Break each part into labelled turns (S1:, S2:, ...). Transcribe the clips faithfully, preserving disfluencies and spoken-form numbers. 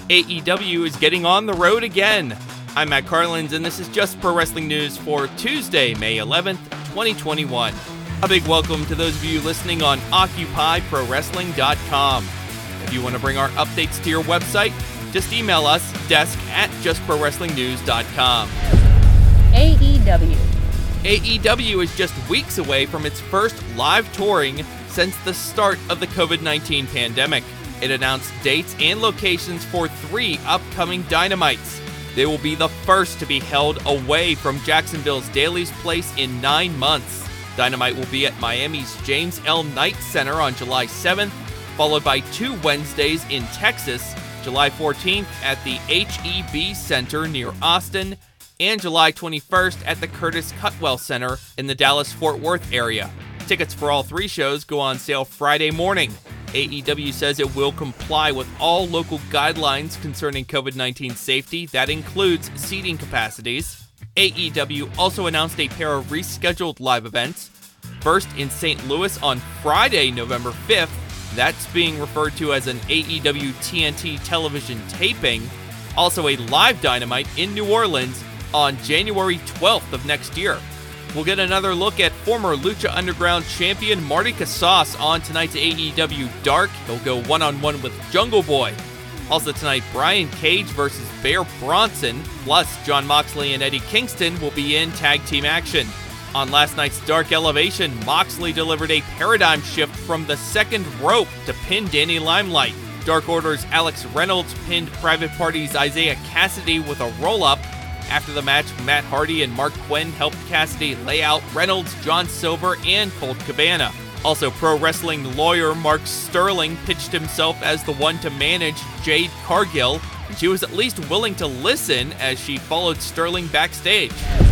S1: A E W is getting on the road again. I'm Matt Carlins, and this is Just Pro Wrestling News for Tuesday, May eleventh, twenty twenty-one. A big welcome to those of you listening on Occupy Pro Wrestling dot com. If you want to bring our updates to your website, just email us, desk at Just Pro Wrestling News dot com.
S2: A E W.
S1: A E W is just weeks away from its first live touring since the start of the covid nineteen pandemic. It announced dates and locations for three upcoming Dynamites. They will be the first to be held away from Jacksonville's Daly's Place in nine months. Dynamite will be at Miami's James L. Knight Center on July seventh, followed by two Wednesdays in Texas, July fourteenth at the H E B Center near Austin, and July twenty-first at the Curtis Cutwell Center in the Dallas-Fort Worth area. Tickets for all three shows go on sale Friday morning. A E W says it will comply with all local guidelines concerning covid nineteen safety. That includes seating capacities. A E W also announced a pair of rescheduled live events. First in Saint Louis on Friday, November fifth. That's being referred to as an A E W T N T television taping. Also a live Dynamite in New Orleans on January twelfth of next year. We'll get another look at former Lucha Underground champion Marty Casas on tonight's A E W Dark. He'll go one-on-one with Jungle Boy. Also tonight, Brian Cage versus Bear Bronson, plus Jon Moxley and Eddie Kingston will be in tag team action. On last night's Dark Elevation, Moxley delivered a paradigm shift from the second rope to pin Danny Limelight. Dark Order's Alex Reynolds pinned Private Party's Isaiah Cassidy with a roll-up. After the match, Matt Hardy and Mark Quinn helped Cassidy lay out Reynolds, John Silver, and Colt Cabana. Also, pro wrestling lawyer Mark Sterling pitched himself as the one to manage Jade Cargill, and she was at least willing to listen as she followed Sterling backstage.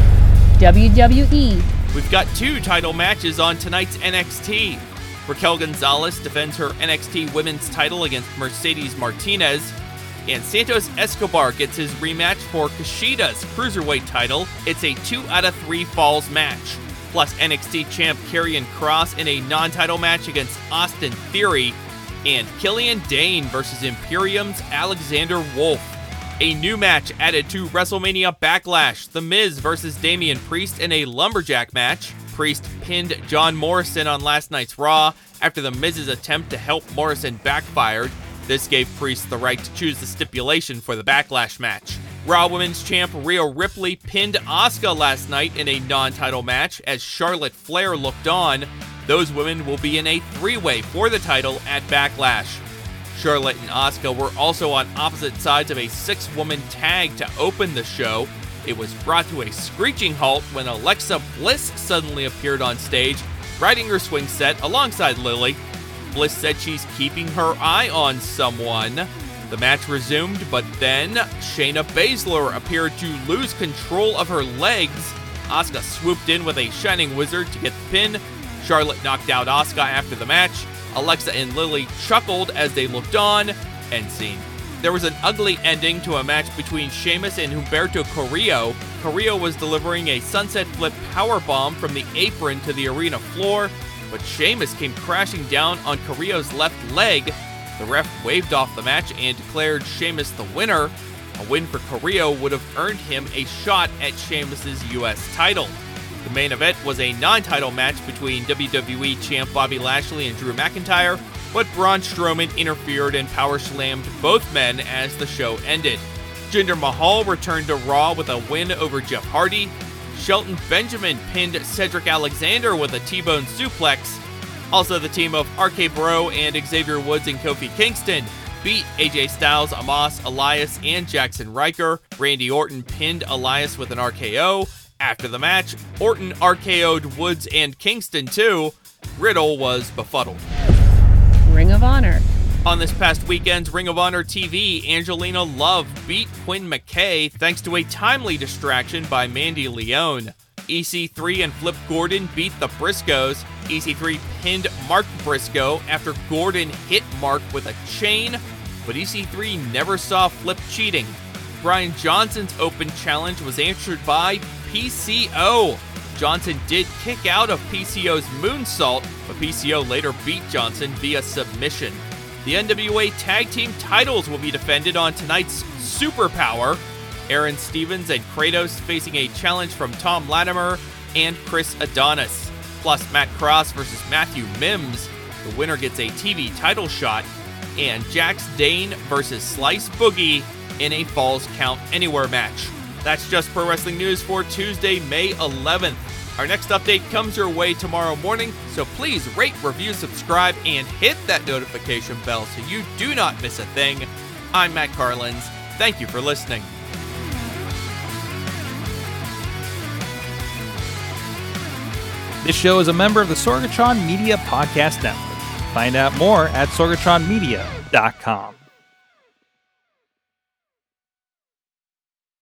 S2: W W E.
S1: We've got two title matches on tonight's N X T. Raquel Gonzalez defends her N X T Women's title against Mercedes Martinez. And Santos Escobar gets his rematch for Kushida's Cruiserweight title. It's a two out of three falls match. Plus N X T champ Karrion Kross in a non-title match against Austin Theory. And Killian Dane versus Imperium's Alexander Wolf. A new match added to WrestleMania Backlash. The Miz versus Damian Priest in a lumberjack match. Priest pinned John Morrison on last night's Raw after the Miz's attempt to help Morrison backfired. This gave Priest the right to choose the stipulation for the Backlash match. Raw Women's Champ Rhea Ripley pinned Asuka last night in a non-title match as Charlotte Flair looked on. Those women will be in a three-way for the title at Backlash. Charlotte and Asuka were also on opposite sides of a six-woman tag to open the show. It was brought to a screeching halt when Alexa Bliss suddenly appeared on stage, riding her swing set alongside Lily. Bliss said she's keeping her eye on someone. The match resumed, but then Shayna Baszler appeared to lose control of her legs. Asuka swooped in with a Shining Wizard to get the pin. Charlotte knocked out Asuka after the match. Alexa and Lily chuckled as they looked on. End scene. There was an ugly ending to a match between Sheamus and Humberto Carrillo. Carrillo was delivering a sunset flip powerbomb from the apron to the arena floor, but Sheamus came crashing down on Carrillo's left leg. The ref waved off the match and declared Sheamus the winner. A win for Carrillo would have earned him a shot at Sheamus's U S title. The main event was a non-title match between W W E champ Bobby Lashley and Drew McIntyre, but Braun Strowman interfered and power slammed both men as the show ended. Jinder Mahal returned to Raw with a win over Jeff Hardy. Shelton Benjamin pinned Cedric Alexander with a T-bone suplex. Also, the team of R K Bro and Xavier Woods and Kofi Kingston beat A J Styles, Amos, Elias, and Jackson Riker. Randy Orton pinned Elias with an R K O. After the match, Orton R K O'd Woods and Kingston too. Riddle was befuddled.
S2: Ring of Honor.
S1: On this past weekend's Ring of Honor T V, Angelina Love beat Quinn McKay thanks to a timely distraction by Mandy Leone. E C three and Flip Gordon beat the Briscoes. E C three pinned Mark Briscoe after Gordon hit Mark with a chain, but E C three never saw Flip cheating. Brian Johnson's open challenge was answered by P C O. Johnson did kick out of P C O's moonsault, but P C O later beat Johnson via submission. The N W A Tag Team titles will be defended on tonight's Superpower. Aaron Stevens and Kratos facing a challenge from Tom Latimer and Chris Adonis. Plus Matt Cross versus Matthew Mims. The winner gets a T V title shot. And Jax Dane versus Slice Boogie in a Falls Count Anywhere match. That's Just Pro Wrestling News for Tuesday, May eleventh. Our next update comes your way tomorrow morning, so please rate, review, subscribe, and hit that notification bell so you do not miss a thing. I'm Matt Carlins. Thank you for listening.
S3: This show is a member of the Sorgatron Media Podcast Network. Find out more at sorgatron media dot com.